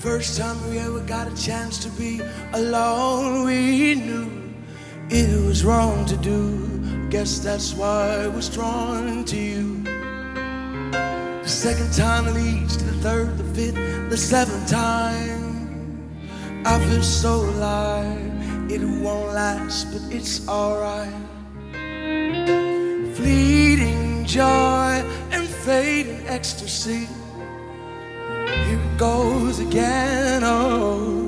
First time we ever got a chance to be alone, we knew it was wrong to do. Guess that's why I was drawn to you. The second time leads to the third, the fifth, the seventh time. I feel so alive. It won't last, but it's alright. Fleeting joy and fading ecstasy. Here it goes again, oh.